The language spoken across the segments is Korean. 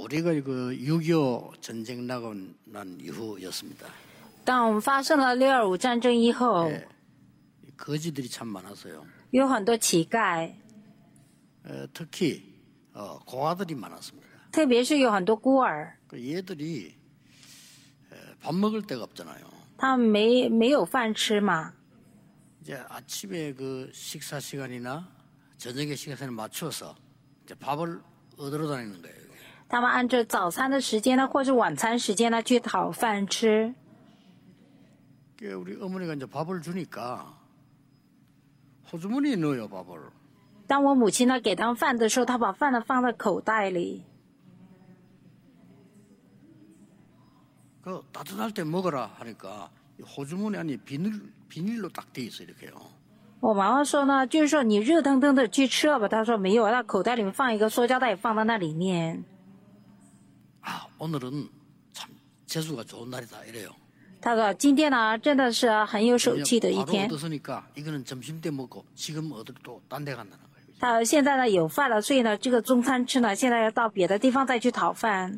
우리가 그 6.25 전쟁 나고 난 이후였습니다. 当我们发生了6.25战争以后， 예, 거지들이 참 많았어요. 有很多乞丐， 특히 고아들이 많았습니다. 特别是有很多孤儿， 그 얘들이 밥 먹을 데가 없잖아요. 他们没有饭吃嘛。 이제 아침에 그 식사 시간이나 저녁의 시간에 맞춰서 이제 밥을 얻으러 다니는 거예요. 他们按照早餐的时间呢，或者晚餐时间呢，去讨饭吃。 우리 어머니가 이제 밥을 주니까 호주머니에 넣어요, 밥을. 当我母亲呢给他们饭的时候，她把饭呢放在口袋里。 그 따뜻할 때 먹어라 하니까 호주머니 안에 비닐로 딱 돼 있어 이렇게요. 我妈妈说呢，就是说你热腾腾的去吃了吧。她说没有，她口袋里面放一个塑胶袋，放到那里面。 아, 오늘은 참 재수가 좋은 날이다 이래요. 她说今天呢真的是很有手气的一 바로 天。 얻었으니까 이거는 점심 때 먹고 지금 얻을 또 딴 데 간다는 거예요. 她说现在呢有饭了，所以呢这个中餐吃呢，现在要到别的地方再去讨饭。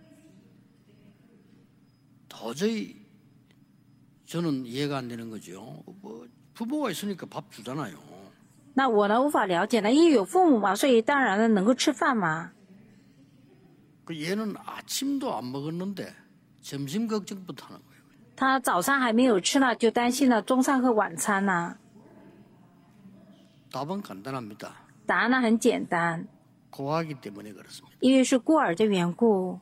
도저히 저는 이해가 안 되는 거죠. 뭐 부모가 있으니까 밥 주잖아요. 那我呢无法了解呢，因为有父母嘛，所以当然呢能够吃饭嘛。 그 얘는 아침도 안 먹었는데 점심 걱정부터 하는 거예요. 他早餐还没有吃呢，就担心了中餐和晚餐呢。 답은 간단합니다. 答案呢很简单， 고아기 때문에 그렇습니다. 因为是孤儿的缘故。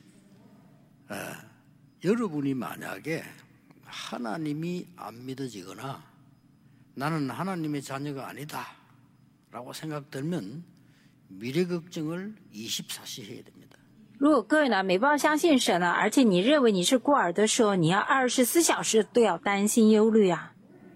여러분이 만약에 하나님이 안 믿어지거나 나는 하나님의 자녀가 아니다 라고 생각 들면 미래 걱정을 24시 해야 됩니다. 如果各位呢没办法相信神呢，而且你认为你是孤儿的时候，你要24小时都要担心忧虑啊。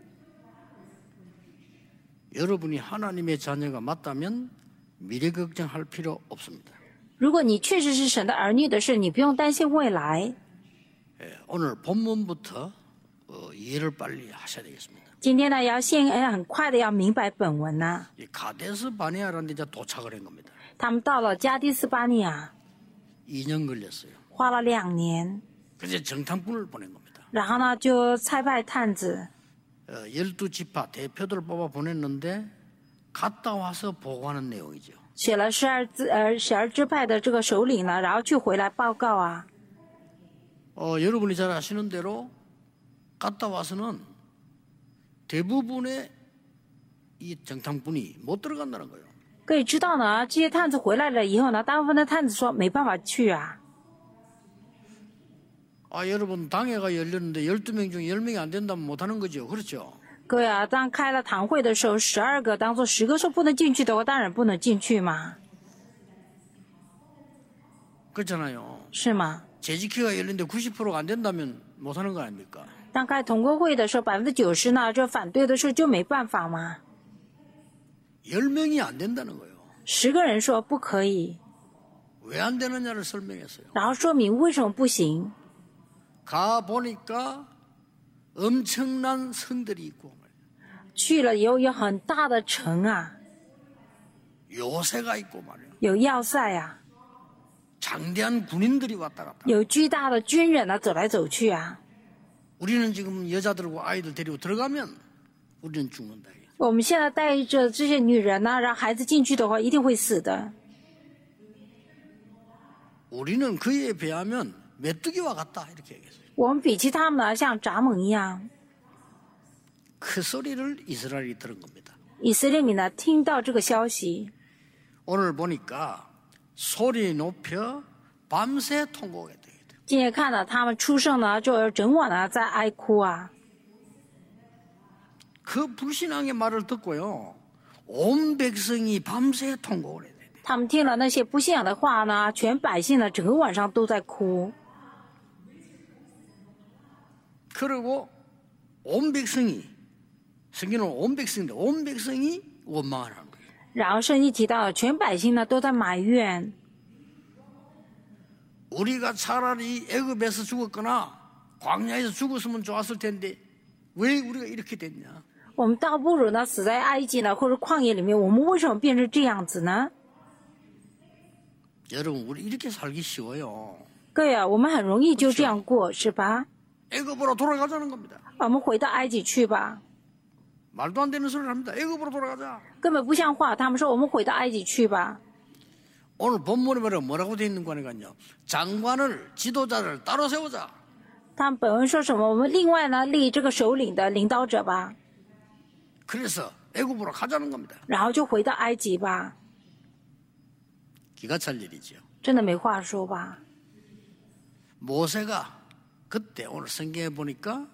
여러분이 하나님의 자녀가 맞다면 미래 걱정할 필요 없습니다. 如果你确实是神的儿女的事，你不用担心未来。 오늘 본문부터 이해를 빨리 하셔야 되겠습니다. 今天呢要很快的要明白本文呢。 이 가데스 바네아라는 데 이제 도착을 한 겁니다. 他们到了加迪斯巴尼亚， 2년 걸렸어요. 花了2年， 그래서 정탐꾼을 보낸 겁니다. 然后呢就差派探子， 12지파 대표들을 뽑아 보냈는데 갔다 와서 보고하는 내용이죠. 选了12支派的这个首领呢，然后去回来报告啊。 여러분이 잘 아시는 대로 갔다 와서는 대부분의 이 정탐꾼이 못 들어간다는 거예요. 可以知道呢，这些探子回来了以后呢，大部分的探子说没办法去啊。 여러분 당회가 열렸는데 12명 중 10명이 안 된다면 못하는 거죠. 그렇죠? 各位啊，当开了堂会的时候，12个当做10个说不能进去的话，当然不能进去嘛， 그렇잖아요. 是吗？ 재직회가 열렸는데 90%가 안 된다면 못하는 거 아닙니까? 当开同工会的时候，90%呢就反对的时候就没办法嘛。 10명이 안 된다는 거예요. 10个人说不可以， 왜 안 되느냐를 설명했어요. 然后说明为什么不行。 가 보니까 엄청난 성들이 있고 去了以后有很大的城啊， 요새가 있고 말이에요. 有要塞啊， 장대한 군인들이 왔다 갔다. 有巨大的军人啊走来走去啊。 우리는 지금 여자들과 아이들 데리고 들어가면 우리는 죽는다. 我们现在带着这些女人呢，让孩子进去的话，一定会死的。 우리는 그에 비하면 메뚜기와 같다 이렇게 얘기했어요. 我们比起他们呢，像蚱蜢一样。 그 소리를 이스라엘이 들은 겁니다. 以色列民呢听到这个消息， 오늘 보니까 소리 높여 밤새 통곡했다. 今天看到他们出生呢，就整晚呢在哀哭啊。 그 불신앙의 말을 듣고요. 온 백성이 밤새 통곡을 해야 돼요. 他们听了那些不信仰的话呢，全百姓呢整个晚上都在哭。 그리고 온 백성이 성경은 온 백성인데 온 백성이 원망하는 거예요. 然后圣经提到，全百姓呢都在埋怨， 우리가 차라리 애굽에서 죽었거나 광야에서 죽었으면 좋았을 텐데 왜 우리가 이렇게 됐냐? 我们倒不如呢死在埃及呢，或者旷野里面，我们为什么变成这样子呢？ 여러분, 우리 이렇게 살기 쉬워요. 各位啊，我们很容易就这样过，是吧？ 애굽으로 돌아가자는 겁니다. 我们回到埃及去吧， 말도 안 되는 소리를 합니다. 애굽으로 돌아가자. 根本不像话。他们说我们回到埃及去吧。 오늘 본문에 뭐라고 되어 있는 거니까요. 장관을 지도자를 따로 세우자. 他们本文说什么？我们另外呢立这个首领的领导者吧， 그래서 애굽으로 가자는 겁니다. 然后就回到埃及吧， 기가 찰 일이죠. 真的没话说吧？ 모세가 그때 오늘 성경에 보니까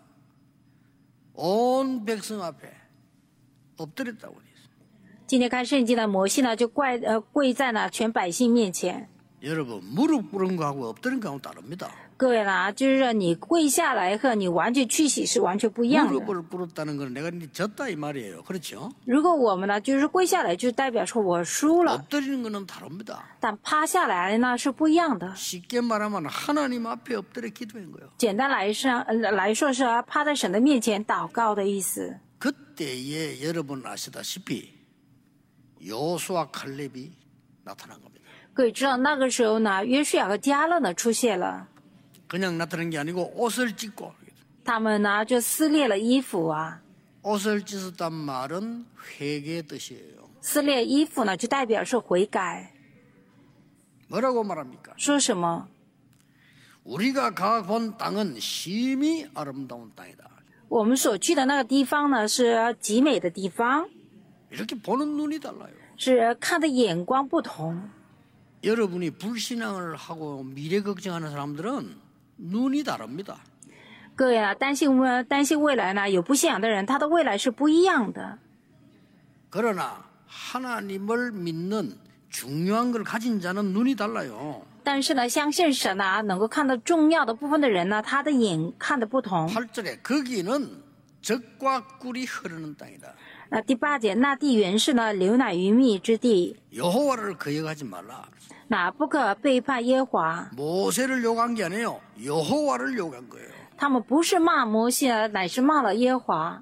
온 백성 앞에 엎드렸다고 되어 있어요. 今天看圣经的摩西呢，就跪在呢全百姓面前。 여러분, 무릎 꿇은 거하고 엎드린 거하고 다릅니다. 各位啦，就是你跪下来和你完全屈膝是完全不一样的。 무릎을 꿇었다는 건 내가 졌다 이 말이에요. 그렇죠? 如果我们呢，就是跪下来，就代表说我输了。 엎드리는 거는 다릅니다. 但趴下来呢是不一样的。 쉽게 말하면 하나님 앞에 엎드려 기도한 거예요. 简单来说是趴在神的面前祷告的意思。 그때에 여러분 아시다시피 여호수아 칼렙이 나타난 겁니다. 各位知道那个时候呢，约书亚和迦勒呢出现了， 그냥 나타난 게 아니고 옷을 찢고 他们呢就撕裂了衣服啊。 옷을 찢었단 말은 회개의 뜻이에요. 撕裂衣服呢就代表是悔改。 뭐라고 말합니까? 说什么？ 우리가 가본 땅은 심히 아름다운 땅이다. 我们所去的那个地方呢是极美的地方， 이렇게 보는 눈이 달라요. 是看的眼光不同。 여러분이 불신앙을 하고 미래 걱정하는 사람들은 눈이 다릅니다. 各位啊，担心未来呢，有不信仰的人，他的未来是不一样的。 그러나 하나님을 믿는 중요한 걸 가진 자는 눈이 달라요. 但是呢，相信神啊，能够看到重要的部分的人呢，他的眼看的不同。 8절에 거기는 젖과 꿀이 흐르는 땅이다. 那第8节，那地原是呢流奶与蜜之地， 여호와를 거역하지 말라. 那不可背叛耶和华。 모세를 욕한 게 아니에요. 여호와를 욕한 거예요. 他们不是骂摩西啊，乃是骂了耶和华。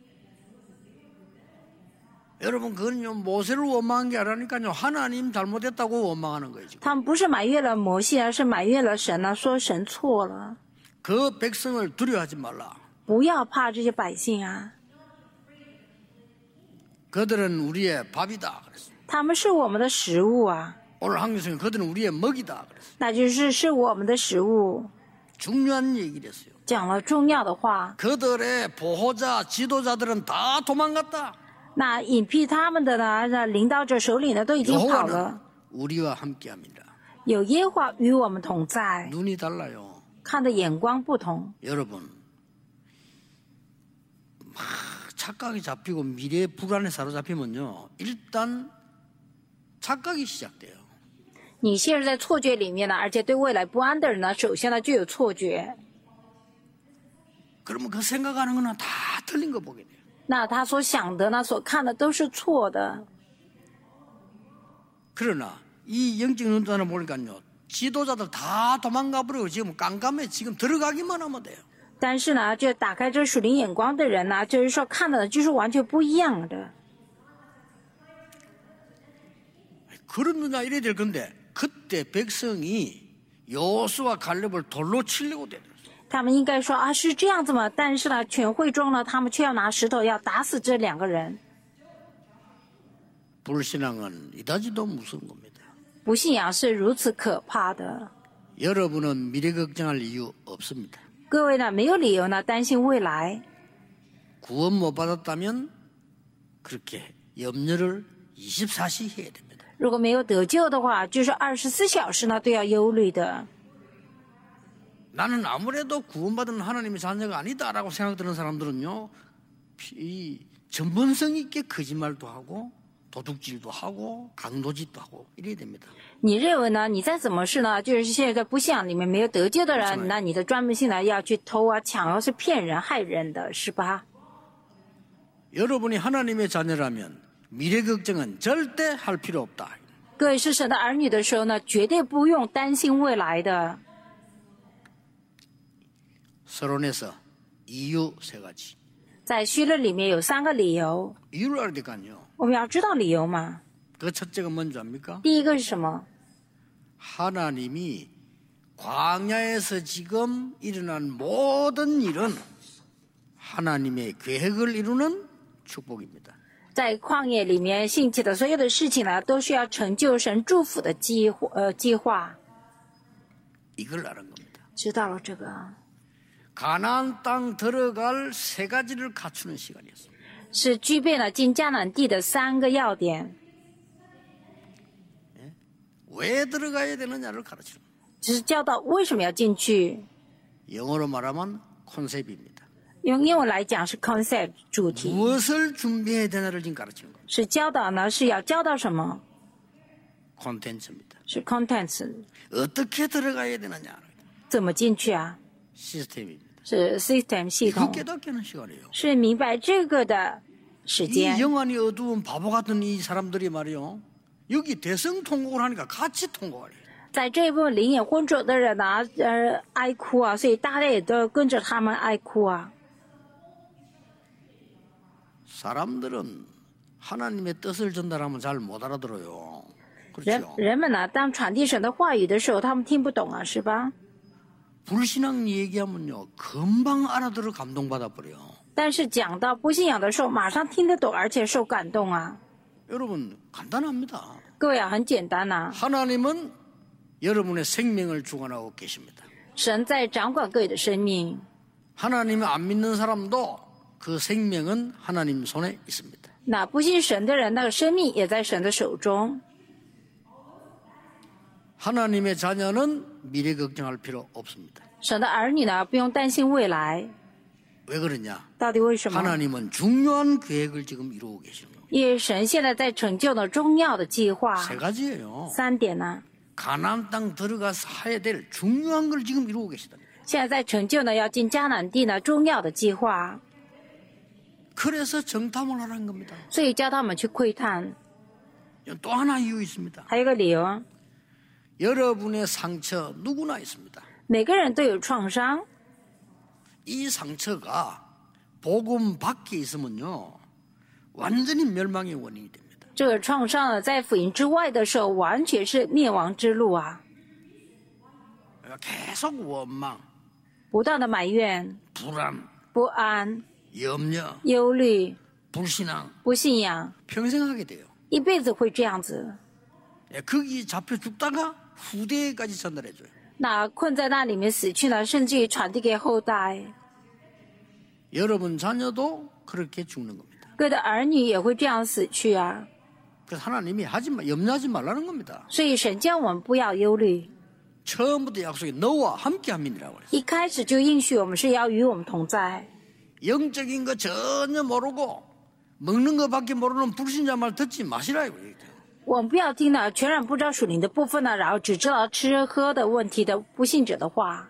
여러분 그건요 모세를 원망한 게 아니라니까요. 하나님 잘못했다고 원망하는 거예요. 지금. 他们不是埋怨了摩西，而是埋怨了神呢，说神错了， 그 백성을 두려워하지 말라. 不要怕这些百姓啊， 그들은 우리의 밥이다. 그랬어요. 他们是我们的食物啊， 오늘 한국에서는 그들은 우리의 먹이다. 그랬어요. 那就是我们的食物。 중요한 얘기를 했어요. 讲了重要的话， 그들의 보호자, 지도자들은 다 도망갔다. 那隐蔽他们的呢，领导者、首领呢，都已经跑 여호와는 了。 우리와 함께합니다. 有耶和华与我们同在， 눈이 달라요. 看的眼光不同。 여러분 막 착각이 잡히고 미래의 불안에 사로잡히면요. 일단 착각이 시작돼요. 你陷入在错觉里面呢，而且对未来不安的人呢，首先呢就有错觉。 그러면 그 생각하는 거는 다 틀린 거 보게 돼요. 那他所想的呢，所看的都是错的。 그러나 이 영적 눈단을 보니까요. 지도자들 다 도망가 버리고 지금 깜깜해. 지금 들어가기만 하면 돼요. 但是呢，就打开这属灵眼光的人呢，就是说看的就是完全不一样的。 그러느냐 이래야 될 건데 그때 백성이 여호수아 갈렙을 돌로 치려고 돼. 他们应该说啊，是这样子嘛？但是呢，全会中呢，他们却要拿石头要打死这2个人。 불신앙은 이다지도 무서운 겁니다. 不信仰是如此可怕的。 여러분은 미래 걱정할 이유 없습니다. 各位呢，没有理由呢担心未来。 구원 못 받았다면 그렇게 염려를 24시 해야 됩니다. 如果没有得救的话，就是24小时呢都要忧虑的。 나는 아무래도 구원받은 하나님의 자녀가 아니다라고 생각드는 사람들은요. 이 전문성 있게 거짓말도 하고 도둑질도 하고 강도짓도 하고 이래야 됩니다. 你认为呢？你再怎么是呢？就是现在不信仰里面没有得救的人，那你的专门性呢要去偷啊、抢啊，是骗人、害人的，是吧？ 여러분이 하나님의 자녀라면 미래 걱정은 절대 할 필요 없다. 各位是神的儿女的时候呢，绝对不用担心未来的。 서론에서 이유 3가지. 在虚论里面有3个理由， 이유를 알니까요. 我们要知道理由嘛。 그 첫째가 뭔지 압니까? 第一个是什么？ 하나님이 광야에서 지금 일어난 모든 일은 하나님의 계획을 이루는 축복입니다. 在旷野里面兴起的所有的事情呢，都是要成就神祝福的计划。 이걸 아는 겁니다. 知道了这个， 가나안 땅 들어갈 세 가지를 갖추는 시간이었습니다. 是具备了进迦南地的3个要点， 왜 들어가야 되느냐를 가르치는 겁니다. 只是教导为什么要进去。 영어로 말하면 콘셉트입니다. 用英文来讲是 concept 主题， 무엇을 준비해야 되나를 지금 가르치는 겁니다. 是教导呢是要教导什么？ 콘텐츠입니다. 是 contents， 어떻게 들어가야 되느냐 怎么进去啊？ 시스템입니다. 是 system 系 이거 统， 깨닫게 하는 시간이에요. 是明白这个的时 이 间。 영안이 어두운 바보 같은 이 사람들이 말이요. 여기 대성 통곡을 하니까 같이 통곡하래요. 在这一部分灵眼昏浊的人呢，哀哭啊，所以大家也都跟着他们哀哭啊。 사람들은 하나님의 뜻을 전달하면 잘 못 알아들어요. 人 그렇죠? 人们呢，当传递神的话语的时候，他们听不懂啊，是吧？ 불신앙 얘기하면요. 금방 알아들어 감동받아 버려요. 但是讲到不信仰的时候，马上听得懂，而且受感动啊。 여러분 간단합니다. 各位啊，很简单呐、 하나님은 여러분의 생명을 주관하고 계십니다. 神在掌管各位的生命。 하나님을 안 믿는 사람도 그 생명은 하나님 손에 있습니다. 那不信神的人，那个生命也在神的手中。 하나님의 자녀는 미래 걱정할 필요 없습니다. 神的儿女呢，不用担心未来。 왜 그러냐? 到底为什么？ 하나님은 중요한 계획을 지금 이루고 계시는 겁니다. 因为神现在在成就了重要的计划。 세 가지예요. 3点呢， 가나안 땅 들어가서 해야 될 중요한 걸 지금 이루고 계시다. 现在在成就呢，要进迦南地呢，重要的计划。 그래서 정탐을 하라는 겁니다. 所以叫他们去窥探。 또 하나 이유 있습니다. 还有一个理由， 여러분의 상처 누구나 있습니다. 每个人都有创伤。 이 상처가 복음 밖에 있으면요. 완전히 멸망의 원인이 됩니다. 这个创伤呢，在福音之外的时候，完全是灭亡之路啊！ 계속 원망, 不断的埋怨、 불안, 不安、 염려, 忧虑、 불신앙 不信仰， 평생 하게 돼요. 一辈子会这样子。 거기 잡혀 죽다가 후대까지 전달해줘요. 那困在那里面死去呢，甚至于传递给后代。 여러분 자녀도 그렇게 죽는 겁니다. 各位的儿女也会这样死去啊！ 그래서 하나님이 염려하지 말라는 겁니다. 所以神叫我们不要忧虑， 처음부터 약속이 너와 함께함이라고 그랬어요. 一开始就应许我们是要与我们同在。 영적인 거 전혀 모르고 먹는 거밖에 모르는 불신자 말 듣지 마시라 이거예요. 我们不要听呢，全然不知道属灵的部分呢，然后只知道吃喝的问题的不信者的话。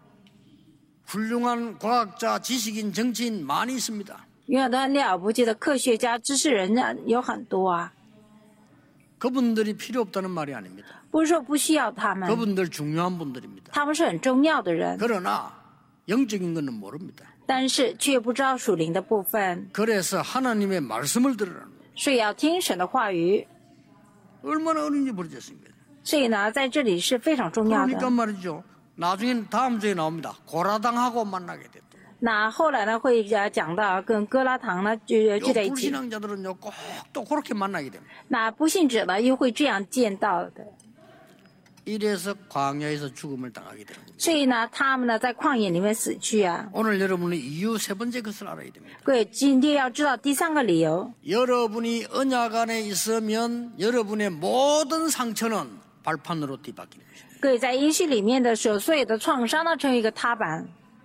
훌륭한 과학자, 지식인, 정치인 많이 있습니다. 永远都很了不起的科学家、知识人呢有很多啊， 그분들이 필요 없다는 말이 아닙니다. 不是说不需要他们， 그분들 중요한 분들입니다. 他们是很重要的人， 그러나 영적인 거는 모릅니다. 但是却不知道属灵的部分， 그래서 하나님의 말씀을 들으라는 거예요. 所以要听神的话语。 얼마나 어린지 모르겠습니다. 所以呢，在这里是非常重要 그러니까 的。 말이죠. 나중에 다음 주에 나옵니다. 고라당하고 만나게 됐다. 那后来呢，会讲到跟哥拉堂呢聚在一起， 불신앙자들은요 꼭 또 그렇게 만나게 됩니다. 那不信者呢又会这样见到的。 이래서 광야에서 죽음을 당하게 되는 겁니다. 所以呢，他们呢在旷野里面死去啊。 오늘 여러분은 이유 세 번째 것을 알아야 됩니다. 各位今天要知道第3个理由， 여러분이 언약 안에 있으면 여러분의 모든 상처는 발판으로 뒤바뀌는 것입니다. 各位在应许里面的时候，所有的创伤呢成为一个踏板。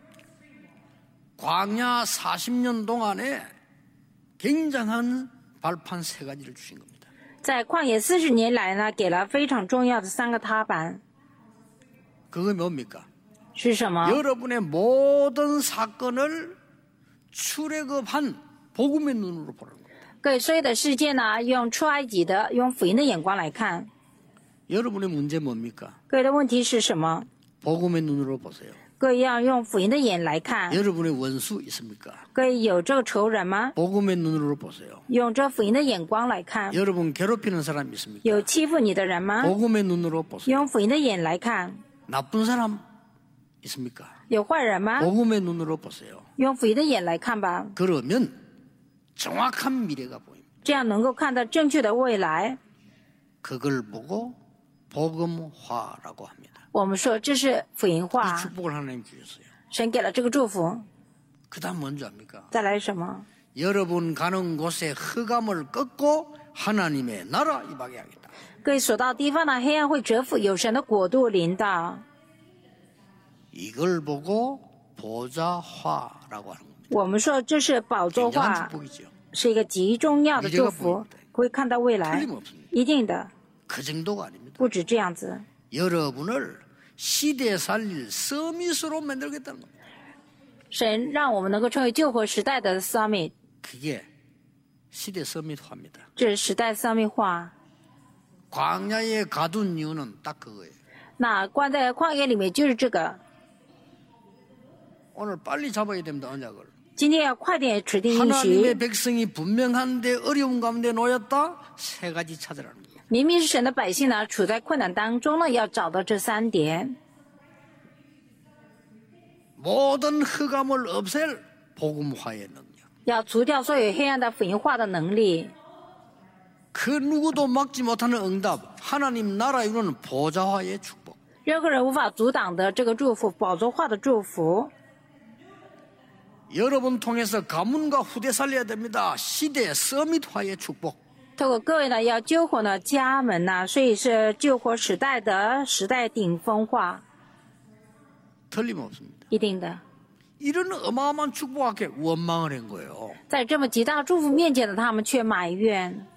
광야 40년 동안에 굉장한 발판 세 가지를 주신 겁니다. 在旷野40年来呢，给了非常重要的3个踏板， 그게 뭡니까? 是什么？ 여러분의 모든 사건을 출애굽한 복음의 눈으로 보라는 겁니다. 各位所有的事件呢，用出埃及的、用福音的眼光来看。 여러분의 문제 뭡니까? 各位的问题是什么？ 복음의 눈으로 보세요. 各位要用福音的眼来看， 여러분의 원수 있습니까? 各位有这个仇人吗？ 복음의 눈으로 보세요. 用这福音的眼光来看， 여러분 괴롭히는 사람 있습니까? 有欺负你的人吗？ 복음의 눈으로 보세요. 用福音的眼来看， 나쁜 사람 있습니까? 有坏人吗？ 복음의 눈으로 보세요. 用福音的眼来看吧， 그러면 정확한 미래가 보입니다. 这样能够看到正确的未来。 그걸 보고 복음화라고 합니다. 我们说这是福音 이 化， 축복을 하나님 주셨어요. 神给了这个祝福。 그다음 뭔지 압니까? 再来什么？ 여러분 가는 곳에 흑암을 꺾고 하나님의 나라 임하게 하겠다. 各位所到地方的黑暗会折服，有神的国度临到。 이걸 보고 보좌화라고 하는 겁니다. 我们说这是宝座 굉장한 化， 축복이죠. 是一个极重要的祝福，会看到未来， 틀림없습니다. 一定的， 그 정도가 아닙니다. 不止这样子。 여러분을 시대 살릴 서밋으로 만들겠다는 겁니다. 神让我们能够成为救活时代的 summit， 그게 시대 서밋화입니다. 这是时代 summit 化。 광야에 가둔 이유는 딱 그거예요. 那关在旷野里面就是这个。 오늘 빨리 잡아야 됩니다. 언약을. 今天要快点指定应 하나님의 许， 백성이 분명한데 어려운 가운데 놓였다. 세 가지 찾으라는 거예요. 明明是神的百姓呢，处在困难当中呢，要找到这3点。 모든 흑암을 없앨 복음화의 능력. 要除掉所有黑暗的福音化的能力， 그 누구도 막지 못하는 응답. 하나님 나라 이루는 보좌화의 축복. 任何人无法阻挡的这个祝福，宝座化的祝福。 여러분 통해서 가문과 후대 살려야 됩니다. 시대 서밋화의 축복. 透过各位呢，要救活呢家门呐，所以是救活时代的时代顶峰化， 틀림없습니다. 一定的。 이런 어마어마한 축복 앞에 원망을 한 거예요. 在这么极大的祝福面前的他们却埋怨，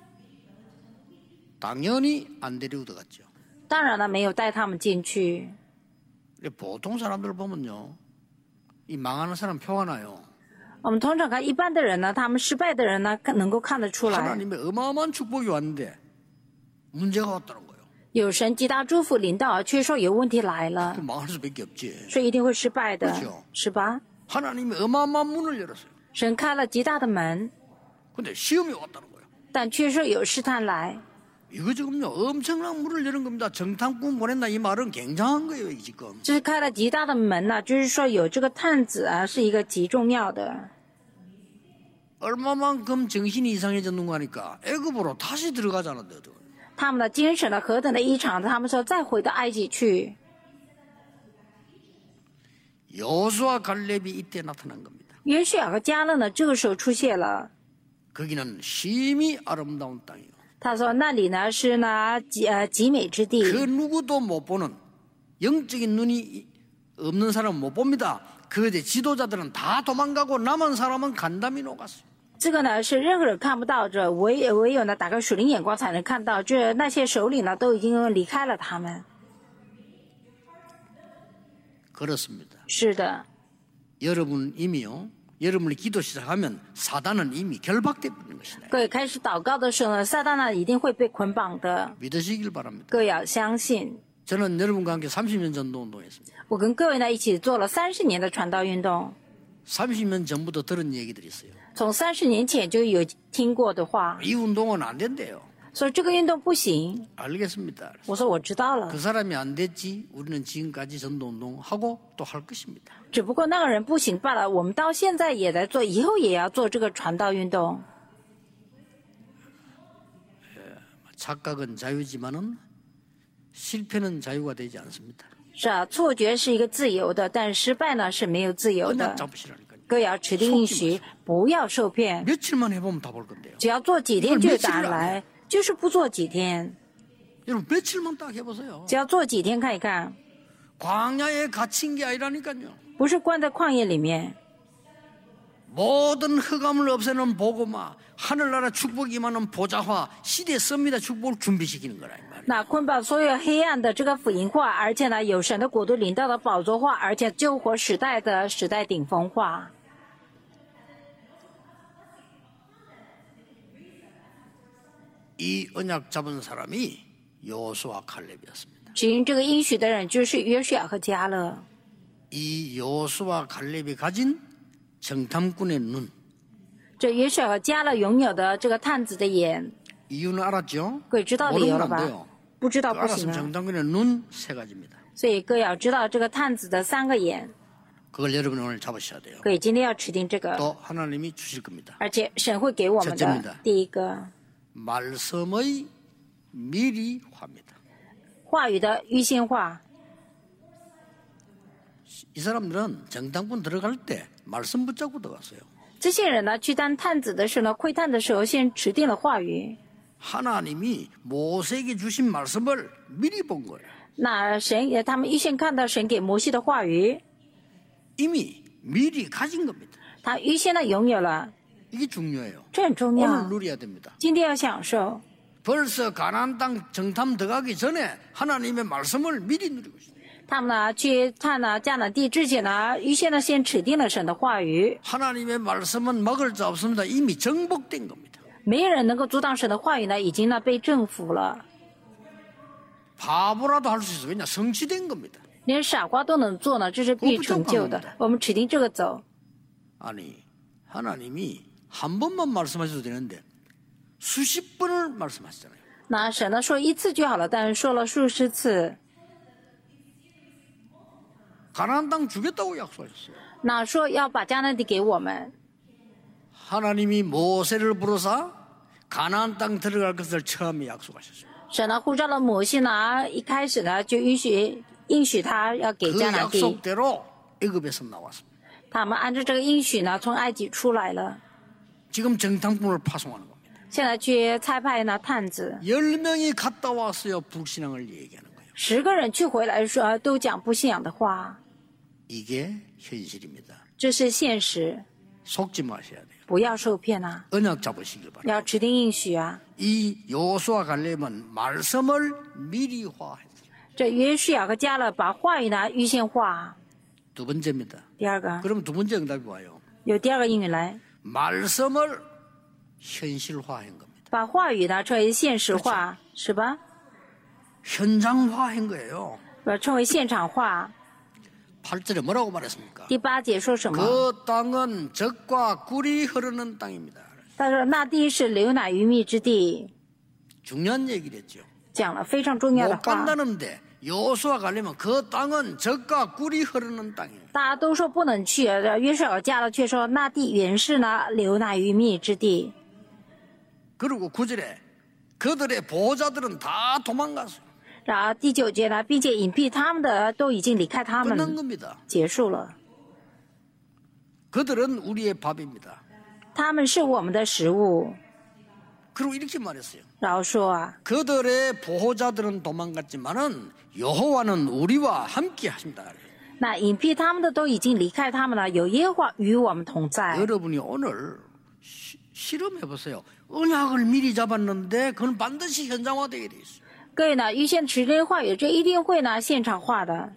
당연히 안 데리고 들어갔죠. 当然了，没有带他们进去。 근데 보통 사람들 보면요. 이 망하는 사람 표가 나요. 我们通常看一般的人呢，他们失败的人呢，能够看得出来， 하나님의 어마어마한 축복이 왔는데 문제가 왔다는 거예요. 有神极大祝福临到，却说有问题来了， 그 망할 수밖에 없지. 所以一定会失败的 그렇죠 ， 是吧？ 하나님의 어마어마한 문을 열었어요. 神开了极大的门， 근데 시험이 왔다는 거예요. 但却说有试探来。 이거 지금요 엄청난 문을 열은 겁니다. 정탐꾼 보냈나 이 말은 굉장한 거예요 지금. 这是开了极大的门呢，就是说有这个探子啊，是一个极重要的。 얼마만큼 정신이 이상해졌는가 하니까 애굽으로 다시 들어가잖아. 너도. 他们的精神呢何等的异常，他们说再回到埃及去。 여호수아 갈렙이 이때 나타난 겁니다. 约书亚和迦勒呢，这个时候出现了。 거기는 심히 아름다운 땅이요. 他说那里呢是呢极美之地， 그 누구도 못 보는 영적인 눈이 없는 사람은 못 봅니다. 그 지도자들은 다 도망가고 남은 사람은 간담이 녹았어요. 这个呢是任何人看不到的，唯有呢打开属灵眼光才能看到。这那些首领呢都已经离开了他们。 그렇습니다. 是的， 여러분 이미요. 여러분이 기도 시작하면 사단은 이미 결박되어 있는 것이다. 各位开始祷告的时候呢，撒旦呢一定会被捆绑的。 믿으시길 바랍니다. 各位要相信， 저는 여러분과 함께 30년 전도 운동했습니다. 我跟各位呢一起做了30年的传道运动。 30년 전부터 들은 얘기들이 있어요. 从30年前就有听过的话， 이 운동은 안 된대요. 说这个运动不行。 알겠습니다. 我说我知道了 그 ， 사람이 안 됐지 우리는 지금까지 전도 운동하고 또 할 것입니다. 只不过那个人不行罢了。我们到现在也在做，以后也要做这个传道运动。 착각은 자유지만은 실패는 자유가 되지 않습니다. 是啊，错觉是一个自由的，但失败呢是没有自由 언약 的。 잡으시라니까요. 各位要持定应许，不要受骗。 며칠만 해보면 다 볼 건데요. 只要做几天就有答案来，就是不做几天。 여러분 며칠만 딱 해보세요. 只要做几天看一看， 광야에 갇힌 게 아니라니까요. 不是关在旷野里面。 모든 흑암을 없애는 복음화, 하늘나라 축복이 임하는 보좌화, 시대 섭니다 축복을 준비시키는 거라 이 말이에요. 那捆绑所有黑暗的这个福音化，而且呢有神的国度领导的宝座化，而且救活时代的时代顶峰化。 이 언약 잡은 사람이 여호수아 칼렙이었습니다. 指引这个应许的人就是约书亚和迦勒。 이 여호수아 갈렙이 가진 정탐꾼의 눈. 这约书亚和迦勒拥有的这个探子的眼， 이유는 알았죠? 各位知道理由 모르면 了 안 吧？ 돼요. 不知道 그 不行 알았으면 啊！ 정탐꾼의 눈 세 가지입니다. 所以各位要知道这个探子的3个眼， 그걸 여러분이 오늘 잡으셔야 돼요. 各位今天要持定这个， 또 하나님이 주실 겁니다. 而且神会给我们 첫째입니다 的第一个 말씀의 미리화입니다. 话语的预先化。 이 사람들은 정탐꾼 들어갈 때 말씀 붙잡고 들어갔어요. 这些人呢，去当探子的时候呢，窥探的时候，先持定了话语。 하나님이 모세에게 주신 말씀을 미리 본 거예요. 那他们预先看到神给摩西的话语， 이미 미리 가진 겁니다. 他预先的拥有了， 이게 중요해요. 这很重 오늘 要。 누려야 됩니다. 今天要享受， 벌써 가나안 땅 정탐 들어가기 전에 하나님의 말씀을 미리 누리고 있어요. 他们呢去探呢迦南地之前呢，预先呢先持定了神的话语， 하나님의 말씀은 막을 자 없습니다. 이미 정복된 겁니다. 没人能够阻挡神的话语呢，已经呢被征服了， 바보라도 할 수 있어요. 왜냐? 성취된 겁니다. 连傻瓜都能做呢，这是必成就的。我们持定这个走， 아니 하나님이 한 번만 말씀하셔도 되는데 수십 번을 말씀하시잖아요. 那神呢说一次就好了，但是说了数十次， 가나안 땅 주겠다고 약속하셨어요. 那说要把迦南地给我们。 하나님이 모세를 부르사 가나안 땅 들어갈 것을 처음에 약속하셨어요. 神呢呼召了摩西呢，一开始呢就应许他要给 그 迦南地， 약속대로 애굽에서 나왔습니다. 他们按照这个应许呢，从埃及出来了。 지금 정탐꾼을 파송하는 겁니다. 现在去差派呢探子， 10명이 갔다 왔어요. 불신앙을 얘기하는 거예요. 10个人去回来说都讲不信仰的话， 이게 현실입니다. 这是现实， 속지 마셔야 돼요. 不要受骗啊， 언약 잡으시길 바랍니다. 要持定应许啊。 이 여호수아 갈렙은 말씀을 미리화했어요. 这约书亚和迦勒把话语呢预先化。 두 번째입니다. 第二个 그럼 두 번째 응답이 와요. 有第二个应允来， 말씀을 현실화한 겁니다. 把话语呢称为现实化，是吧？ 현장화한 거예요. 称为现场化。 8절에 뭐라고 말했습니까? 第8节说什么？ 그 땅은 젖과 꿀이 흐르는 땅입니다. 他说那地是流奶与蜜之地， 중요한 얘기를 했죠. 讲了非常重要的 못 话。 간다는데 여호수아 가려면 그 땅은 젖과 꿀이 흐르는 땅이에요. 大家都说不能去，约书亚迦勒却说那地原是呢流奶与蜜之地。 그리고 9절에 그들의 보호자들은 다 도망갔어요. 然后第9节呢，并且隐蔽他们的都已经离开他 끝난 们， 겁니다. 结束了。 그들은 우리의 밥입니다. 他们是我们的食物。 그리고 이렇게 말했어요. 然后说啊， 그들의 보호자들은 도망갔지만은 여호와는 우리와 함께 하십니다. 那隐蔽他们的都已经离开他们了，有耶和华与我们同在。 여러분이 오늘 실험해 보세요. 언약을 미리 잡았는데 그건 반드시 현장화되게 돼 있어요. 各位呢，预先持定话语，这一定会呢现场化的。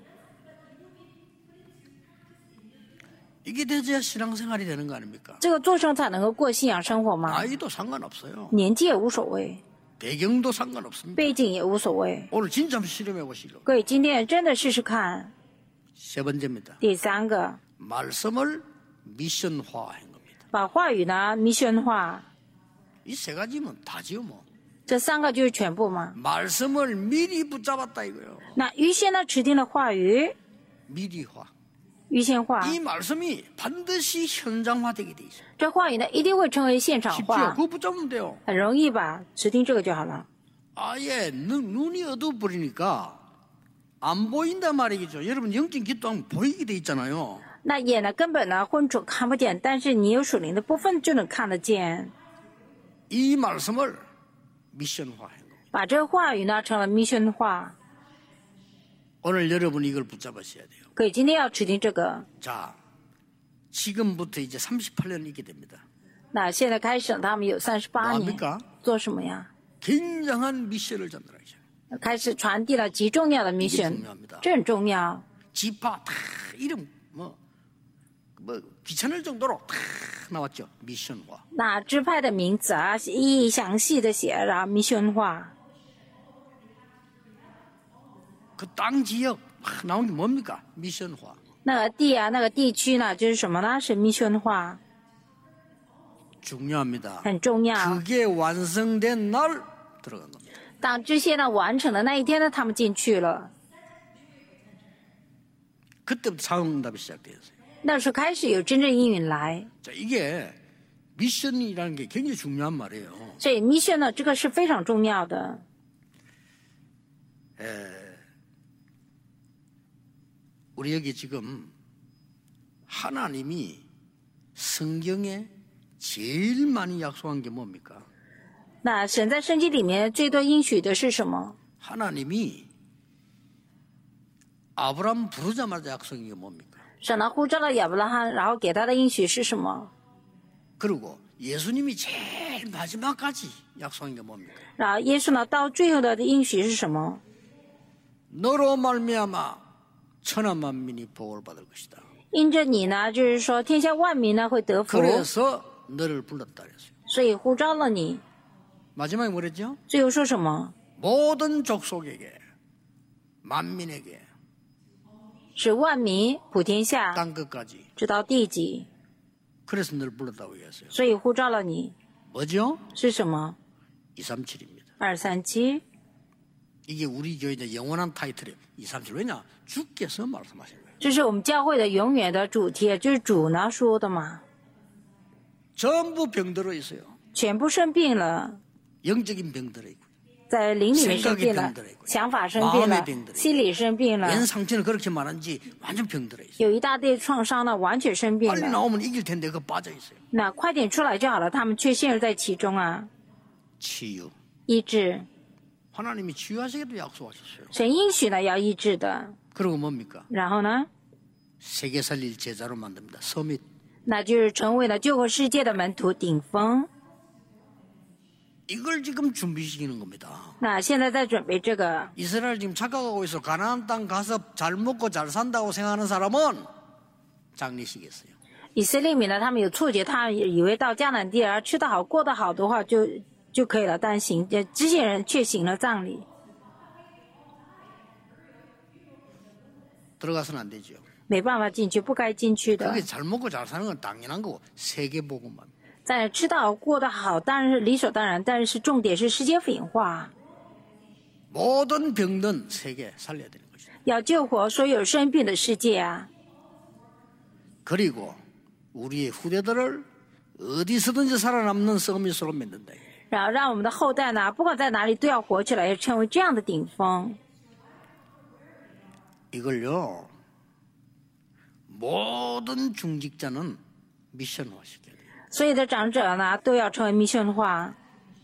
이게 되어야 신앙생활이 되는 거 아닙니까? 这个做成才能够过信仰生活吗？ 나이도 상관없어요. 年纪也无所谓， 배경도 상관없습니다. 背景也无所谓。 오늘 진짜 한번 실험해 보시죠. 各位今天真的试试看。 세 번째입니다. 第3个， 말씀을 미션화한 겁니다. 把话语呢미션化， 이 세 가지면 다지요 뭐. 这3个就是全部嘛。 말씀을 미리 붙잡았다 이거예요. 那预先呢持定的话语， 미리화. 预先化， 이 말씀이 반드시 현장화되게 돼 있어요. 这话语呢一定会成为现场 쉽죠? 化， 그거 붙잡으면 돼요. 很容易吧？持定这个就好了。 아예 눈이 어두워버리니까 안 보인단 말이겠죠. 여러분 영적 기도하면 보이게 돼 있잖아요. 那眼呢根本呢昏浊看不见，但是你有属灵的部分就能看得见。 이 말씀을 미션화한 겁니다. 把这个话语呢成了mission化。 오늘 여러분이 이걸 붙잡으셔야 돼요. 可以今天要持定这个。 자, 지금부터 이제 38년 있게 됩니다. 那现在开始他们有38年 뭐합니까? 做什么呀？ 굉장한 미션을 전달하죠. 开始传递了极重要的 mission， 중요합니다. 这很重要。 지파 다 이름 뭐 귀찮을 정도로 다 나왔죠. 미션화. 那支派的名字啊，一一详细的写，然后mission化。 그 땅 지역 막 나온 게 뭡니까? 미션화. 那个地啊，那个地区呢，就是什么呢？是미션化， 중요합니다. 很重要。 그게 완성된 날 들어간 겁니다. 当这些呢完成的那一天呢，他们进去了， 그때부터 자동응답이 시작되었어요. 那时候开始有真正应允来。 자, 이게 미션이라는 게 굉장히 중요한 말이에요. 所以mission呢，这个是非常重要的。 우리 여기 지금 하나님이 성경에 제일 많이 약속한 게 뭡니까? 那神在圣经里面最多应许的是什么？ 하나님이 아브라함 부르자마자 약속한 게 뭡니까? 神呢呼召了亚伯拉罕，然后给他的应许是什么？ 그리고 예수님이 제일 마지막까지 약속한 게 뭡니까? 然后耶稣呢到最后的应许是什么？ 너로 말미암아 천하 만민이 복을 받을 것이다. 因着你呢，就是说天下万民呢会得福， 그래서 너를 불렀다 그랬어요. 所以呼召了你。 마지막에 뭐랬죠? 最后说什么？ 모든 족속에게 만민에게 使万民普天下， 땅 끝까지 直到地极， 그래서 너를 불렀다고 얘기했어요. 所以呼召了你。 뭐죠? 是什么？ 237입니다. 237。 이게 우리 교회 이제 영원한 타이틀이에요. 237. 왜냐? 주께서 말씀하신 거예요. 这是我们教会的永远的主题，就是主呢说的嘛。 전부 병들어 있어요. 全部生病了， 영적인 병들어 있고 在灵里面生病了 생각이병들어있고 ， 想法生病了 마음의병들어있고 ， 心理生病了， 웬 상처는 그렇게 많은지 완전 병들어 있어요. 有一大堆创伤呢，完全生病 빨리 了。 나오면 이길 텐데 그거 빠져 있어요. 那快点出来就好了，他们却陷入在其中啊。 치유. 医治， 하나님이 치유하시기도 약속하셨어요. 神应许呢要医治的。 그리고 뭡니까? 然后呢， 세계 살릴 제자로 만듭니다. 서밋. 那就是成为了救国世界的门徒顶峰。 이걸 지금 준비시키는 겁니다. 那现在在准备这个， 이스라엘 지금 착각하고 있어. 가나안 땅 가서 잘 먹고 잘 산다고 생각하는 사람은 장례식이었어요. 以色列民呢，他们有错觉，他们以为到迦南地而吃得好、过得好的话就可以了，但这些人却行了葬礼， 들어가서는 안 되죠. 没办法进去，不该进去的 그게 。잘 먹고 잘 사는 건 당연한 거고 세계복음만. 在吃得好、过得好，当然是理所当然，但是重点是世界腐化， 모든 병든 세계 살려야 되는 것이죠. 要救活所有生病的世界啊！ 그리고 우리의 후대들을 어디서든지 살아남는 서밋으로 만든다. 然后让我们的后代呢，不管在哪里都要活起来，成为这样的顶峰。 이걸요. 모든 중직자는 미션화시켜야 돼요. 所有的长者呢，都要成为mission化。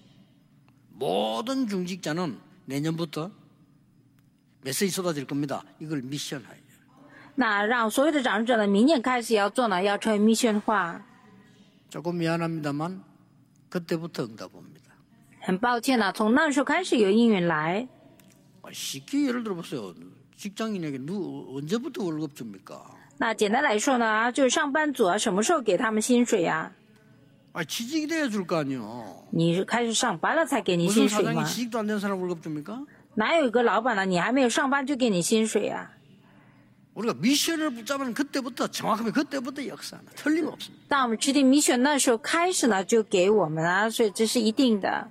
모든 중직자는 내년부터 메시지 쏟아질 겁니다. 이걸 미션화해요. 那让所有的长者呢，明年开始要做呢，要成为mission化。 조금 미안합니다만 그때부터 응답 옵니다. 很抱歉呢，从那时候开始有应允来。 쉽게 예를 들어보세요. 직장인에게 언제부터 월급 줍니까? 那简单来说呢，就是上班族啊，什么时候给他们薪水啊？ 취직이 돼야 줄 거 아니에요. 你是开始上班了才给你 무슨 薪水 사장이 吗？ 취직도 안 된 사람 월급 줍니까? 哪有一个老板呢？你还没有上班就给你薪水啊？ 우리가 미션을 붙잡으면 그때부터 정확하게 그때부터 역사는 틀림없습니다. 当我们制定mission那时候开始呢，就给我们啊，所以这是一定的。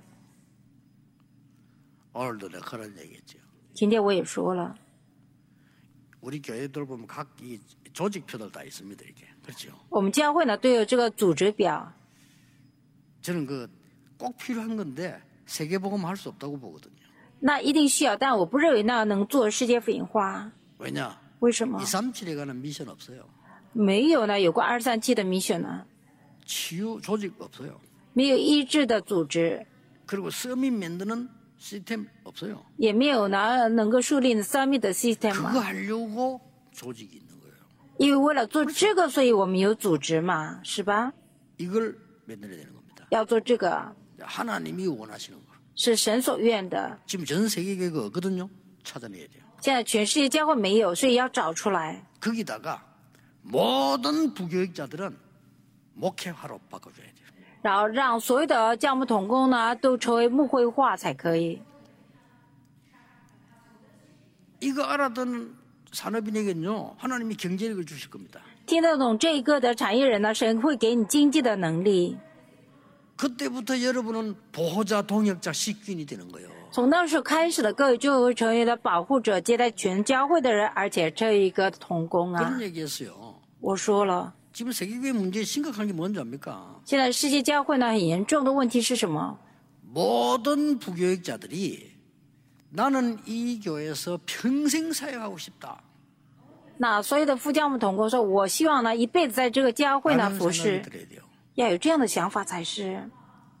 오늘도 내가 그런 얘기했죠. 今天我也说了， 우리 교회들 보면 각 이 조직표들 다 있습니다. 이렇게 그렇죠. 我们教会呢都有这个组织表。 저는 그 꼭 필요한 건데 세계복음 할 수 없다고 보거든요. 那一定需要，但我不认为那能做世界福音化。 왜냐? 为什么？ 237에 관한 미션 없어요. 没有呢？有过237的mission呢？ 치유 조직 없어요. 没有医治的组织， 그리고 서밋 만드는 시스템 없어요. 也没有呢能够树立 summit 的 system 그거 嘛。 하려고 조직이 있는 거예요. 因为为了做这个，所以我们有组织嘛，是吧？ 이걸 만들어야 되는 겁니다. 要做这个 하나님이 원하시는 거. 是神所愿的。 지금 전 세계 교회가 없거든요. 찾아내야 돼요. 现在全世界教会没有，所以要找出来。 거기다가 모든 부교육자들은 목회화로 바꿔줘야 돼요. 然后让所有的教牧同工呢都成为牧会化才可以。 이거 알아듣는 산업인에게는요 하나님이 경제력을 주실 겁니다. 听得懂这个的产业人呢，神会给你经济的能力。 그때부터 여러분은 보호자, 동역자, 식균이 되는 거예요. 从那时候开始的，各位就会成为了保护者、接待全教会的人，而且这一个同工啊。 그런 얘기했어요. 我说了， 지금 세계교회 문제 심각한 게 뭔지 압니까? 现在世界教会呢很严重的问题是什么？ 모든 부교육자들이 나는 이 교회에서 평생 사역하고 싶다. 那所有的副教牧同工说，我希望呢一辈子在这个教会呢 라는 服侍， 생각이 들어야 돼요. 要有这样的想法才是。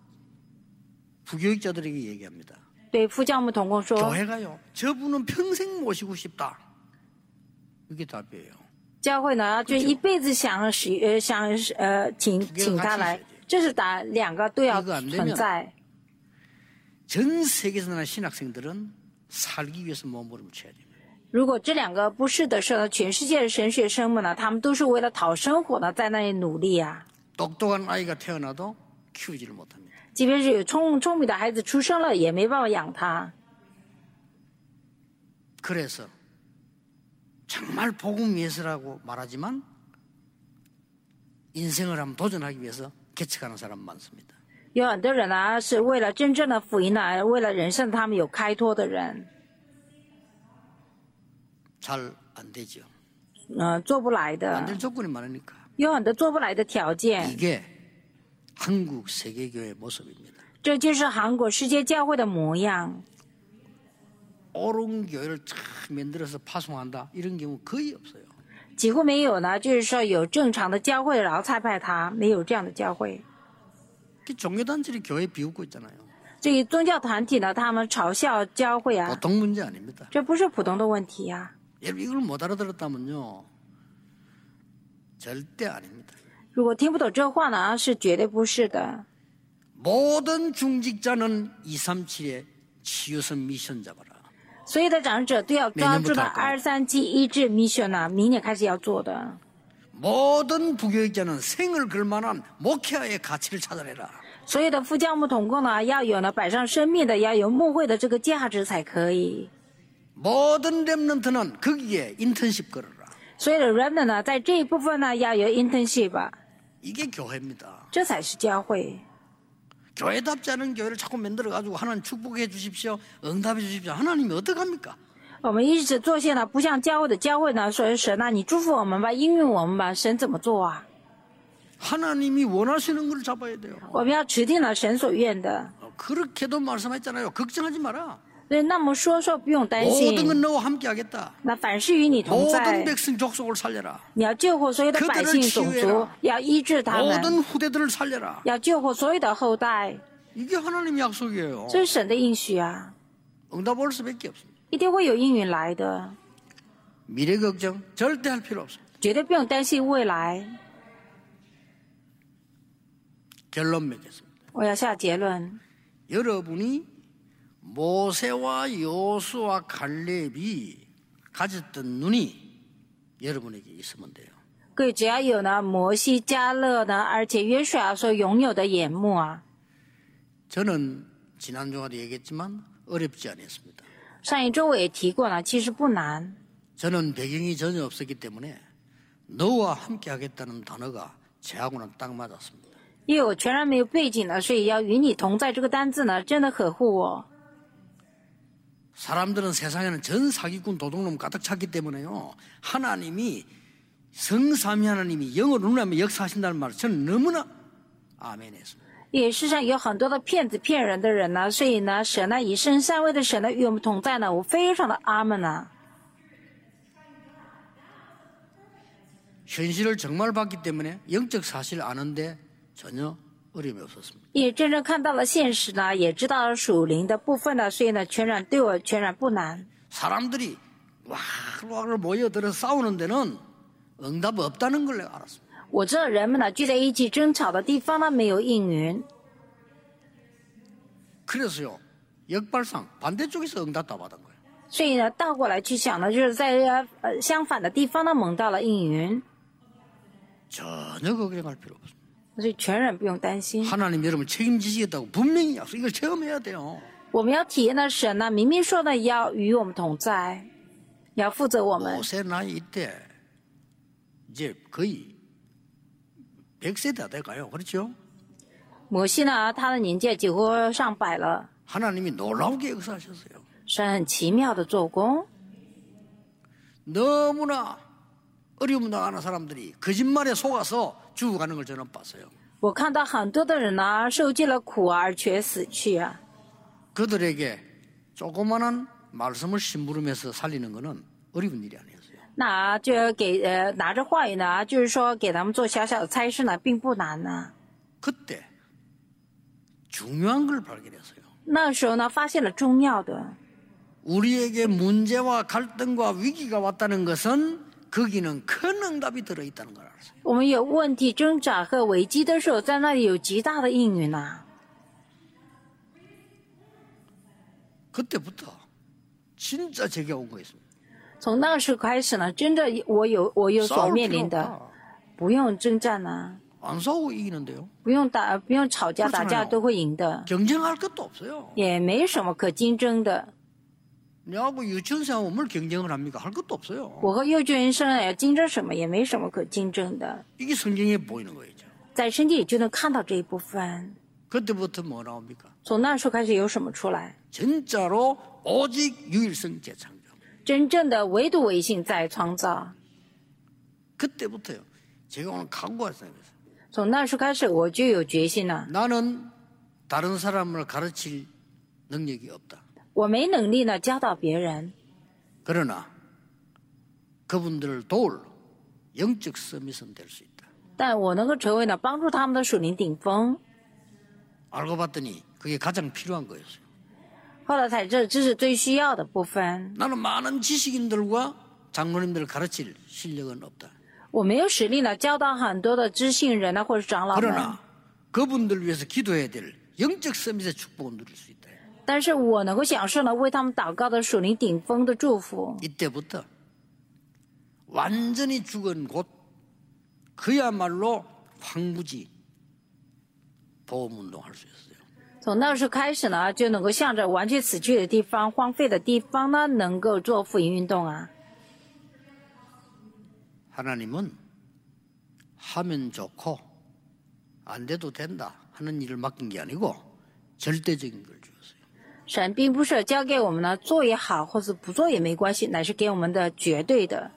부교육자들에게 얘기합니다. 对副教牧同工说， 교회가요. 저분은 평생 모시고 싶다. 이게 답이에요. 教会呢就一辈子想请他来，这是答两个都要存在。 전 세계에서 나는 신학생들은 살기 위해서 몸부림쳐야 됩니다. 如果这两个不是的时候呢，全世界的神学生们呢，他们都是为了讨生活呢，在那里努力啊。 똑똑한 아이가 태어나도 키우지를 못합니다. 即便是有聪明的孩子出生了，也没办法养他。 그래서 정말 복음 위해서라고 말하지만 인생을 한번 도전하기 위해서 개척하는 사람 많습니다. 有很多人呢，是为了真正的福音呢，为了人生，他们有开拓的人， 잘 안 되죠. 做不来 안 的， 될 조건이 많으니까. 有很多做不来的条件。 이게 한국 세계교회 모습입니다. 这就是韩国世界教会的模样。 옳은 교회를 쫙 만들어서 파송한다 이런 경우 거의 없어요. 几乎没有呢，就是说有正常的教会，然后才派他，没有这样的教会。 종교단체들이 교회 비웃고 있잖아요. 这个宗教团体呢，他们嘲笑教会啊， 보통 문제 아닙니다. 这不是普通的问题啊。 여러분 이걸 못 알아들었다면요. 절대 아닙니다. 如果听不懂这话呢，是绝对不是的。 모든 중직자는 237의 치유선 미션 잡아라. 所有的长者都要抓住了 내년부터 237医治 mission 啊，明年开始要做的。 모든 부교육자는 생을 걸만한 목회의 가치를 찾아내라. 所有的副教牧同工呢，要有呢摆上生命的，要有牧会的这个价值才可以。 모든 렘넌트는 거기에 인턴십 걸어라. 所有的 remnant 呢，在这一部分呢，要有 internship 啊， 이게 교회입니다. 这才是教会。 교회답지 않은 교회를 자꾸 만들어가지고 하나님 축복해 주십시오. 응답해 주십시오. 하나님이 어떡합니까? 我们一直做些呢不像教会的教会呢，说神啊，你祝福我们吧，应允我们吧，神怎么做啊？ 하나님이 원하시는 걸 잡아야 돼요. 我们要指定了神所愿的。 그렇게도 말씀했잖아요. 걱정하지 마라. 所以那么说不用担 모든 건 心， 너와 함께 하겠다. 那凡事与你同 모든 在。 백성 족속을 살려라. 你要救活所有的百姓种族，要医治他们， 모든 후대들을 살려라. 要救活所有的后代， 이게 하나님의 약속이에요. 这是神的应许啊， 응답 올 수밖에 없습니다. 一定会有应允来的， 미래 걱정 절대 할 필요 없습니다. 绝对不用担心未来。 결론 맺겠습니다. 我要下结论， 여러분이 모세와 여호수아 갈렙이 가졌던 눈이 여러분에게 있으면 돼요. 各位只要有呢摩西、迦勒呢，而且约书亚所拥有的眼目啊。 저는 지난주에도 얘기했지만 어렵지 않았습니다. 上一周我也提过了，其实不难。 저는 배경이 전혀 없었기 때문에 너와 함께 하겠다는 단어가 제하고는 딱 맞았습니다. 因为我全然没有背景呢，所以要与你同在这个单字呢，真的合乎我。 사람들은 세상에는 전 사기꾼 도둑놈 가득 찼기 때문에요. 하나님이 성삼위 하나님이 영으로 눈하면 역사하신다는 말을 저는 너무나 아멘했습니다. 也世上有很多的骗子骗人的人呢，所以呢，神呢以圣三位的神呢与我们同在呢，我非常的阿门啊。 현실을 정말 봤기 때문에 영적 사실을 아는데 전혀 어려움이 없었습니다. 也真正看到了现实呢，也知道了属灵的部分呢，所以呢，对我全然不难。 사람들이 와글와글 모여들어 싸우는 데는 응답 없다는 걸 내가 알았습니다. 我知道人们呢聚在一起争吵的地方呢没有应允， 그래서요 역발상 반대쪽에서 응답 다 받은 거예요. 所以呢倒过来去想呢，就是在相反的地方呢蒙到了应允， 전혀 걱정할 필요 없습니다. 所以全然不用担心。 하나님 여러분 책임지시겠다고 분명히 약속 이걸 체험해야 돼요. 我们要体验的神呢，明明说呢要与我们同在， 要负责我们。 모세 나이 때 이제 거의 100세 다 돼가요. 그렇죠? 摩西呢，他的年纪几乎上百了， 하나님이 놀라우게 역사하셨어요. 神很奇妙的做工。 너무나 어려움 당하는 사람들이 거짓말에 속아서 죽어가는 걸 저는 봤어요. 我看到很多的人呢，受尽了苦而却死去啊。 그들에게 조그마한 말씀을 심부름해서 살리는 것은 어려운 일이 아니었어요. 那就给拿着话语呢，就是说给他们做小小的差事呢，并不难呢。 그때 중요한 걸 발견했어요. 那时候呢，发现了重要的。 우리에게 문제와 갈등과 위기가 왔다는 것은 거기는 큰 응답이 들어있다는 걸 알았어요. 我们有问题、挣扎和危机的时候，在那里有极大的应允呐。 그때부터 진짜 제게 온 거였습니다. 从那个时候开始呢，真的我有所 싸울 面 필요 临的， 없다. 不用征战呐， 안 싸우고 이기는데요. 不用吵架， 그렇잖아요. 打架都会赢的， 경쟁할 것도 없어요. 也没什么可竞争的。 내하고 유치원생하고 뭘 경쟁을 합니까? 할 것도 없어요. 我和幼稚园生要竞争什么，也没什么可竞争的。 이게 성경에 보이는 거죠. 在圣经里就能看到这一部分。 그때부터 뭐 나옵니까? 从那时候开始有什么出来？ 진짜로 오직 유일성 재창조. 真正的唯独唯性在创造。 그때부터요. 제가 오늘 각오했어요. 从那时候开始，我就有决心了。 나는 다른 사람을 가르칠 능력이 없다. 我没能力呢教导别人， 그러나 그분들을 도울 영적 서밋은 될 수 있다. 但我能够成为呢帮助他们的属灵顶峰。 알고 봤더니 그게 가장 필요한 거였어요. 后来才知道这是最需要的部分。 나는 많은 지식인들과 장로님들을 가르칠 실력은 없다. 我没有实力呢教导很多的知信人呢或者长老们， 그러나 그분들 위해서 기도해야 될 영적 서밋의 축복을 누릴 수 있다. 但是我能够享受呢为他们祷告的属灵顶峰的祝福。 이때부터 완전히 죽은 곳 그야말로 황무지 보험운동 할 수 있어요. 从那时候开始呢，就能够向着完全死去的地方、荒废的地方呢，能够做福音运动啊。 하나님은 하면 좋고 안 돼도 된다 하는 일을 맡긴 게 아니고 절대적인 걸 주었어요. 神并不是交给我们呢做也好，或是不做也没关系，乃是给我们的绝对的。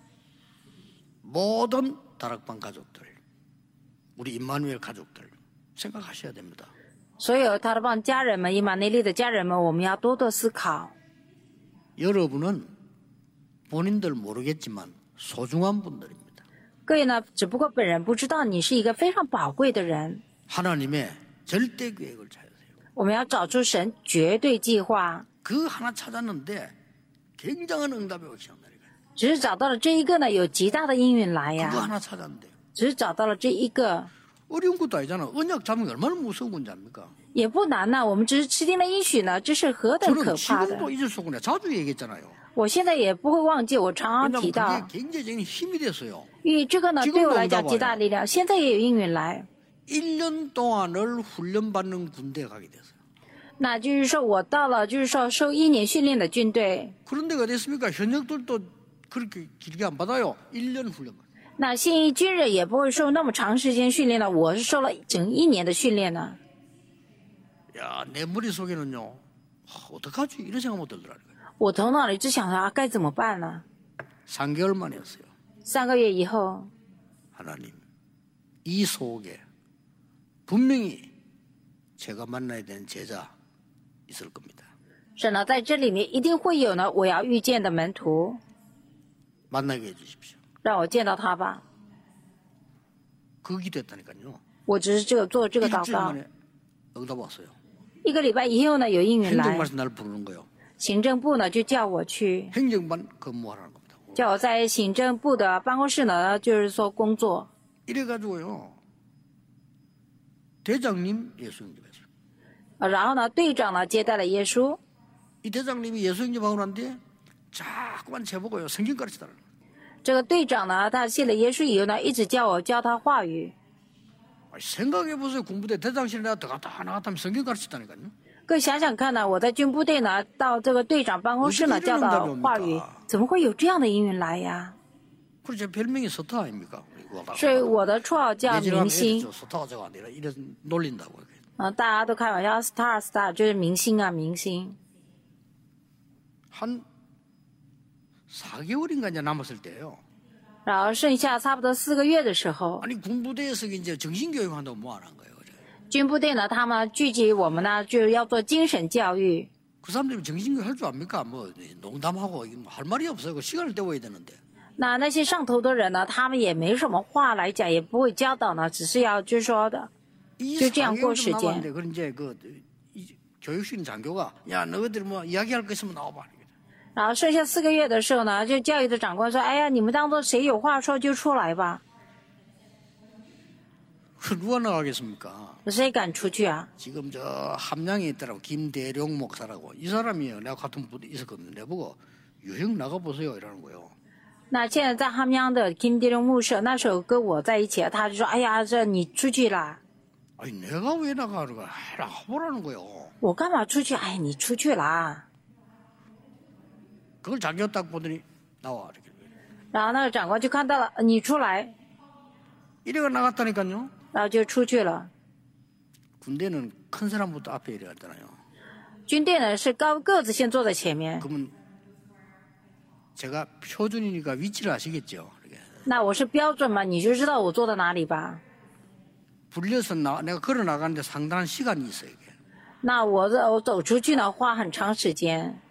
모든 다락방 가족들, 우리 임마누엘 가족들 생각하셔야 됩니다. 所有他的帮家人们、以马内利的家人们，我们要多多思考。 여러분은 본인들 모르겠지만 소중한 분들입니다. 各位呢，只不过本人不知道你是一个非常宝贵的人。 하나님의 절대 계획을 찾으세요. 我们要找出神绝对计划， 그 하나 찾았는데 굉장한 응답이 오기 시작합니다. 只是找到了这一个呢，有极大的应允来 그거 呀。 하나 찾았는데 只是找到了这一个， 어려운 것도 아니잖아. 언약 잡는 게 얼마나 무서운 건지 압니까? 也不难呢。我们只是吃定了应许呢，这是何等可 저는 怕的！ 지금도 잊을 수 없고 내가 자주 얘기했잖아요. 我现在也不会忘记，我常常 왜냐하면 提到， 그게 굉장히 힘이 됐어요. 因为这个呢 지금도 对我来讲 응답 极大力量。现在也有应允来， 1년 동안을 훈련받는 군대에 가게 됐어요. 那就是说我到了，就是说受1年训练的军队。 그런 데가 됐습니까? 현역들도 그렇게 길게 안 받아요. 1년 훈련만. 那现役军人也不会受那么长时间训练的，我是受了整1年的训练呢。 야, 내 머릿속에는요. 어떡하지? 이런 생각 못 들더라고요. 我头脑里只想着啊，该怎么办呢？ 3개월 만에 했어요. 3个月以后， 하나님, 이 속에 분명히 제가 만나야 되는 제자 있을 겁니다. 神呢在这里面一定会有呢我要遇见的门徒， 만나게 해주십시오. 让我见到他吧。 그 기도했다니까요. 我只是做这个祷 일주일 告， 만에 응답 왔어요. 1个礼拜以后呢有应允来， 행정반에서 날 부르는 거예요. 行政部呢就叫我去， 행정반 근무하라는 겁니다. 叫我在行政部的办公室呢，就是说工作。 이래가지고요. 대장님 예수 영접했어요. 然后呢，队长呢接待了耶稣。 이 대장님이 예수 영접하고 난 뒤에 자꾸만 제보고요. 성경 가르치더라고요. 这个队长呢，他信了耶稣以后呢，一直叫我教他话语。 생각해보세요. 공부대 대장실에 내가 들어갔다 나갔다 하면 성경 가르치다니까요. 各位想想看呢，我在军部队呢，到这个队长办公室呢，教导话语，怎么会有这样的应允来呀？ 그래서 제 별명이 스타 아닙니까? 所以我的绰号叫明星。 스타가 아니라 이래 놀린다고. 大家都开玩笑 ，star 就是明星啊，明星。 한 4개월인가 이제 남았을 때요. 然后剩下差不多4个月的时候， 아니 군부대에서 이제 정신교육 한다고 뭐 안 한 거예요. 军部队呢，他们聚集我们呢，就要做精神教育。 그 사람들이 정신교육 할 줄 압니까? 뭐 농담하고 할 말이 없어요. 그 시간을 때워야 되는데. 那些上头的人呢，他们也没什么话来讲，也不会教导呢，只是要就是说的，就这样过时间。 그 이제 그 교육실 장교가 야 너희들 뭐 이야기할 거 있으면 나와봐. 然后剩下4个月的时候呢，就教育的长官说：“哎呀，你们当中谁有话说就出来吧。” 누가 나가겠습니까? 谁敢出去啊？ 지금 저 함양에 있더라고 김대룡 목사라고 이 사람이요. 내가 같은 부대 있었거든요. 내보고 유형 나가 보세요 이러는 거예요. 那现在在함양的 Kim Dae-ryong 牧师，那时候跟我在一起，他就说：“哎呀，这你出去啦。” 아니 내가 왜 나가는 거야? 나가보라는 거요. 我干嘛出去？哎，你出去啦。 그걸 자기가 딱 보더니 나와 이렇게. 然后那个长官就看到了，你出来， 이래가 나갔다니까요. 然后就出去了。 군대는 큰 사람부터 앞에 이래 갔잖아요. 军队呢是高个子先坐在前面， 그러면 제가 표준이니까 위치를 아시겠죠. 이렇게. 那我是标准嘛，你就知道我坐在哪里吧。 불려서 내가 걸어 나가는데 상당한 시간이 있어요. 이게. 那我走出去呢，花很长时间。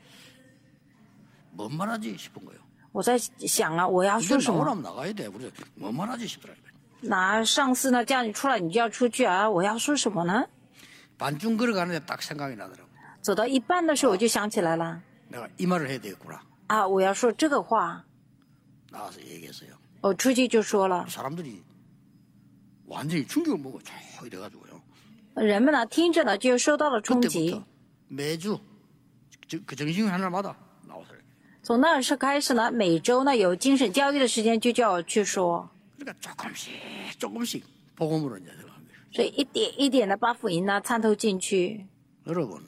뭔 말하지 싶은 거예요. 我在想啊，我要说什么？ 나오라면 나가야 돼. 우리 뭔 말하지 싶더라고요. 那上司呢叫你出来，你就要出去啊！我要说什么呢？ 반쯤 걸어가는데 딱 생각이 나더라고요. 走到一半的时候，我就想起来了 내가 이 말을 해야 되겠구나. 啊，我要说这个话。 나와서 얘기했어요. 我出去就说了， 사람들이 완전히 충격을 먹고 쭉 이래가지고요. 人们呢听着呢就受到了冲击。 그때부터 매주 그 정신교육 하나마다 나와서. 从那时开始呢，每周呢有精神教育的时间，就叫我去说。 그러니까 조금씩 복음으로 이제 들어갑니다. 所以一点一点的把福音呢参透进去。 여러분,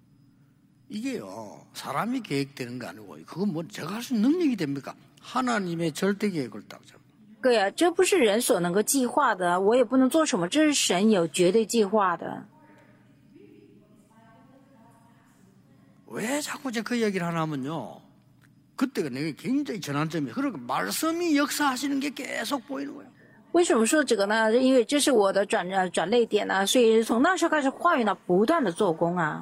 이게요 사람이 계획되는 거 아니고 그건 뭐 제가 할 수 있는 능력이 됩니까? 하나님의 절대 계획을 딱 잡고. 对呀，这不是人所能够计划的，我也不能做什么，这是神有绝对计划的。 왜 자꾸 그 얘기를 하냐면요. 그때가 내게 굉장히 전환점이. 그러니까 말씀이 역사하시는 게 계속 보이는 거예요. 为什么说这个呢？因为这是我的转捩点呢，所以从那时候开始，话语呢不断的做工啊。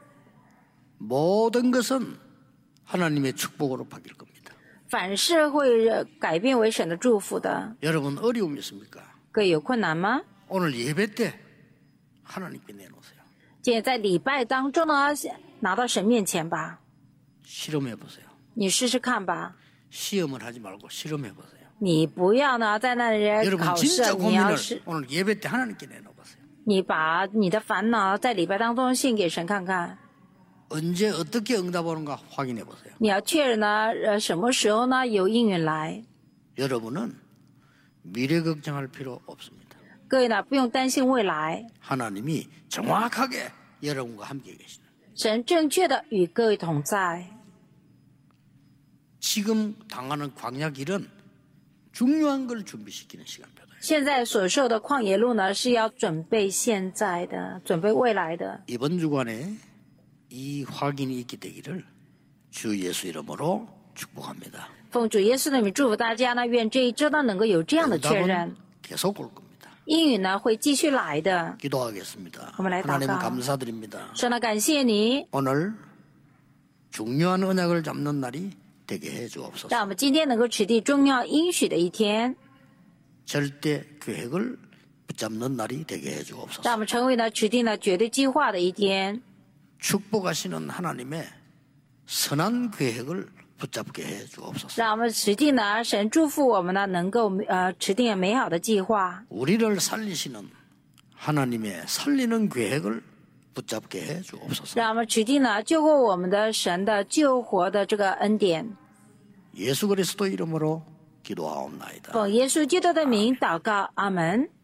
모든 것은 하나님의 축복으로 바뀔 겁니다. 凡事会改变为神的祝福的。 여러분 어려움이 있습니까? 各位有困难吗？ 오늘 예배 때 하나님께 내놓으세요. 今天在礼拜当中呢，拿到神面前吧， 실험해 보세요. 你试试看吧。 시험을 하지 말고 실험해 보세요. 你不要呢在那里 여러분 考试， 진짜 你要 고민을 是 오늘 예배 때 하나님께 내놓으세요. 你把你的烦恼在礼拜当中献给神看看。 언제 어떻게 응답하는가 확인해 보세요. 你要确认呢，什么时候呢有应允来？ 여러분은 미래 걱정할 필요 없습니다. 各位呢不用担心未来， 하나님이 정확하게 여러분과 함께 계시는. 神正确的与各位同在。 지금 당하는 광야 길은 중요한 걸 준비시키는 시간표다. 现在所受的旷野路呢，是要准备现在的，准备未来的。 이번 주간에 이 확인이 있게 되기를 주 예수 이름으로 축복합니다. 奉主耶稣的名祝福大家呢，愿这一周呢能够有这样的确认， 응답은 계속 올 겁니다. 应允呢会继续来的。 기도하겠습니다. 我们来祷告。 하나님 감사드립니다. 神呢，感谢你， 오늘 중요한 언약을 잡는 날이 되게 해 让 주옵소서. 我们今天能够持地重要应许的一天， 절대 계획을 붙잡는 날이 되게 해 让 주옵소서. 我们成为呢持定了绝对计划的一天， 축복하시는 하나님의 선한 계획을 붙잡게 해 주옵소서. 让我们持定呢神祝福我们呢能够持定美好的计划， 우리를 살리시는 하나님의 살리는 계획을 붙잡게 해 주옵소서. 让我们持定呢救过我们的神的救活的这个恩典。 예수 그리스도 이름으로 기도하옵나이다. 奉耶稣基督的名祷告，阿门。